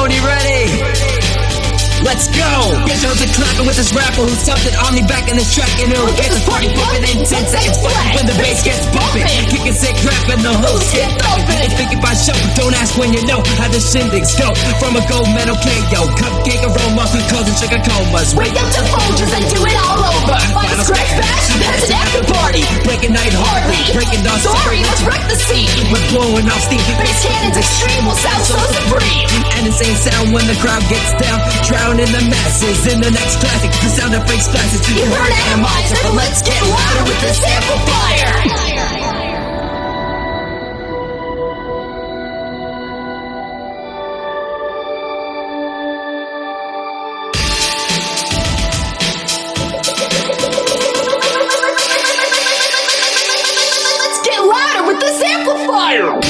Everybody ready? Let's go! Get shows are clapping with this rapper who's something on me back in this track, and it'll get this party bumping in 10 seconds flat when the bass gets bumping. Kicking sick rap and the hooks get thumping. They think about show, don't ask when you know how the shindigs go. From a gold medal KO, cupcake aroma, causing sugar comas. Wake up to Folgers and do it all over. Final scratch bash, that's an after party. Breaking night hardly, breaking dawn. Sorry, let's wreck the scene. We're blowing off steam. Bass cannons extreme will sound so supreme. And insane sound when the crowd gets down. Drown in the masses in the next classic. The sound that breaks glasses. You heard Atomizer, but let's get louder with this amplifier. Let's get louder with this amplifier.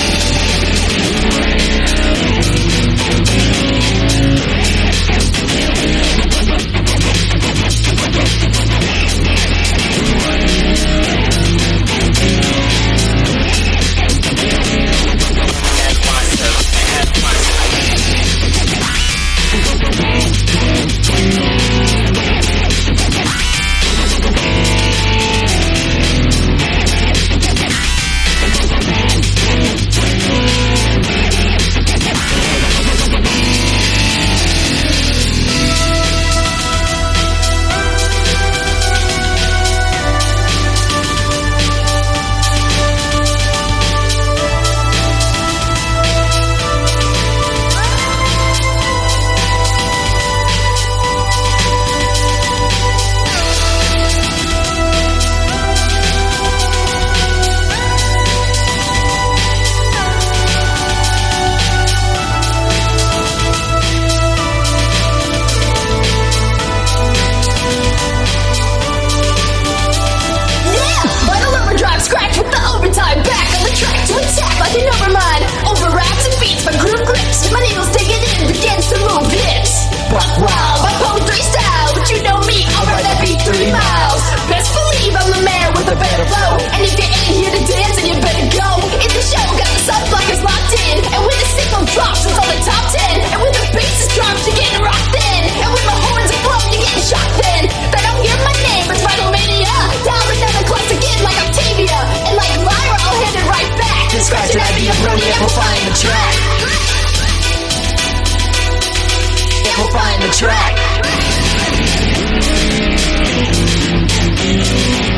Amplifying the track. Amplifying the track.